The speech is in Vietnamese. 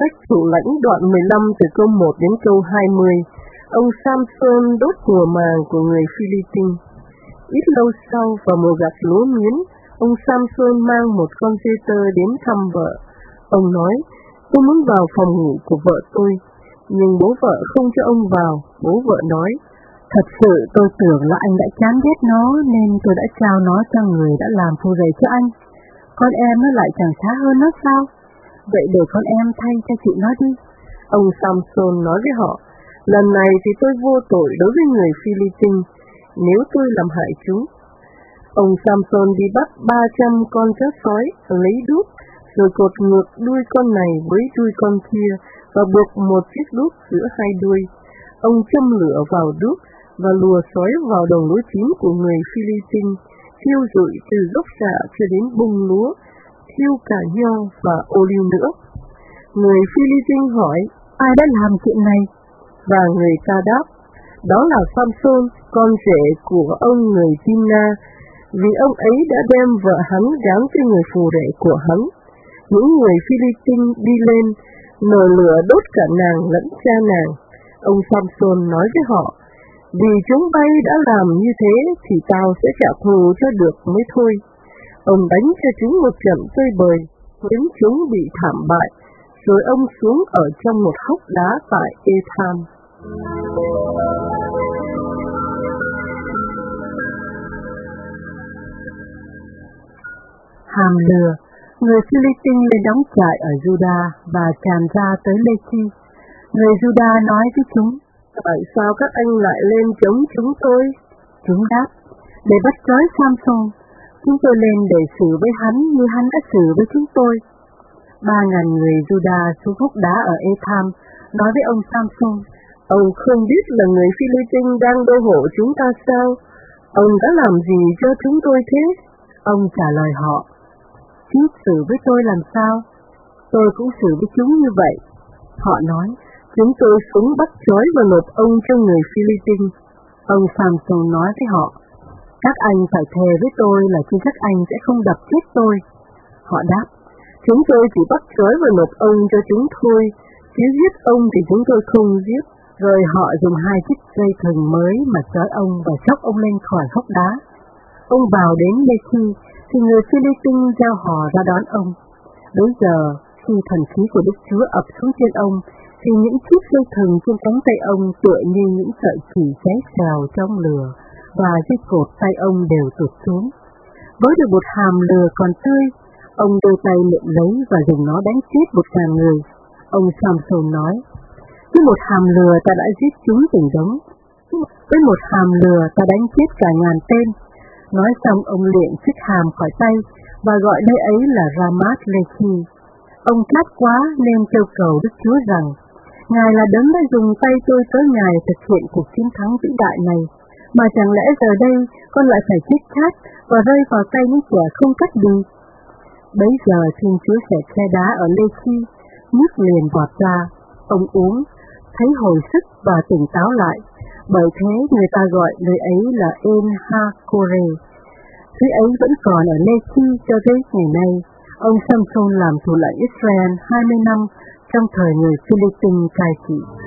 Sách Thủ lãnh đoạn 15 từ câu 1 đến câu 20. Ông Samson đốt mùa màng của người Philippines. Ít lâu sau, vào mùa gặt lúa miến, ông Samson mang một con dê tơ đến thăm vợ. Ông nói, tôi muốn vào phòng ngủ của vợ tôi, nhưng bố vợ không cho ông vào. Bố vợ nói, thật sự tôi tưởng là anh đã chán ghét nó nên tôi đã trao nó cho người đã làm phu rể cho anh. Con em nó lại chẳng khá hơn nó sao? Vậy để con em thay cho chị nó đi. Ông Samson nói với họ, lần này thì tôi vô tội đối với người Philippines, nếu tôi làm hại chúng. Ông Samson đi bắt 300 con chó sói, lấy đuốc, rồi cột ngược đuôi con này với đuôi con kia, và buộc một chiếc đuốc giữa hai đuôi. Ông châm lửa vào đuốc, và lùa sói vào đồng lúa chín của người Philippines, thiêu rụi từ gốc rạ cho đến bung lúa, thiêu cả nho và ô liu nữa. Người Philippines hỏi, ai đã làm chuyện này? Và người ta đáp, đó là Samson, con rể của ông người Timna, vì ông ấy đã đem vợ hắn gán cho người phù rể của hắn. Những người Philippines đi lên, nổi lửa đốt cả nàng lẫn cha nàng. Ông Samson nói với họ, vì chúng bay đã làm như thế thì tao sẽ trả thù cho được mới thôi. Ông đánh cho chúng một trận tơi bời, khiến chúng bị thảm bại, rồi ông xuống ở trong một hốc đá tại Etham. Hàm lừa. Người Philippines lên đóng trại ở Juda và tràn ra tới Lê-chi. Người Juda nói với chúng, tại sao các anh lại lên chống chúng tôi? Chúng đáp, để bắt trói Samson. Chúng tôi lên để xử với hắn như hắn đã xử với chúng tôi. 3.000 người Juda xuống hốc đá ở Etham, nói với ông Samson, ông không biết là người Philippines đang đô hộ chúng ta sao? Ông đã làm gì cho chúng tôi thế? Ông trả lời họ, chúng xử với tôi làm sao? Tôi cũng xử với chúng như vậy. Họ nói, chúng tôi xuống bắt trói và nộp ông cho người Philippines. Ông Samson nói với họ, các anh phải thề với tôi là chứ các anh sẽ không đập chết tôi. Họ đáp, chúng tôi chỉ bắt trói và nộp ông cho chúng thôi, chứ giết ông thì chúng tôi không giết. Rồi họ dùng 2 chiếc dây thừng mới mà trói ông và xốc ông lên khỏi hốc đá. Ông vào đến Lê-chi thì người Philippines reo hò ra đón ông. Đến giờ, khi thần khí của Đức Chúa ập xuống trên ông, thì những chiếc dây thừng trên cánh tay ông tựa như những sợi chỉ cháy xèo trong lửa, và dây cột tay ông đều tụt xuống. Với được một hàm lừa còn tươi, ông đôi tay lượm lấy và dùng nó đánh chết 1.000 người. Ông Samson nói, với một hàm lừa ta đã giết chúng từng đống, với một hàm lừa ta đánh chết cả 1.000 tên. Nói xong ông liền chiếc hàm khỏi tay và gọi nơi ấy là Ramath Lehi. Ông khát quá nên kêu cầu Đức Chúa rằng, Ngài là đấng đã dùng tay tôi tới Ngài thực hiện cuộc chiến thắng vĩ đại này, mà chẳng lẽ giờ đây con lại phải chết khát và rơi vào tay những kẻ không cách đi. Bấy giờ Thiên Chúa xẹt khe đá ở Lehi, nước liền vọt ra. Ông uống, thấy hồi sức và tỉnh táo lại, bởi thế người ta gọi nơi ấy là En-ha-kore. Thứ ấy vẫn còn ở Lehi cho tới ngày nay. Ông Samson làm thủ lãnh Israel 20 năm trong thời người Philippines cai trị.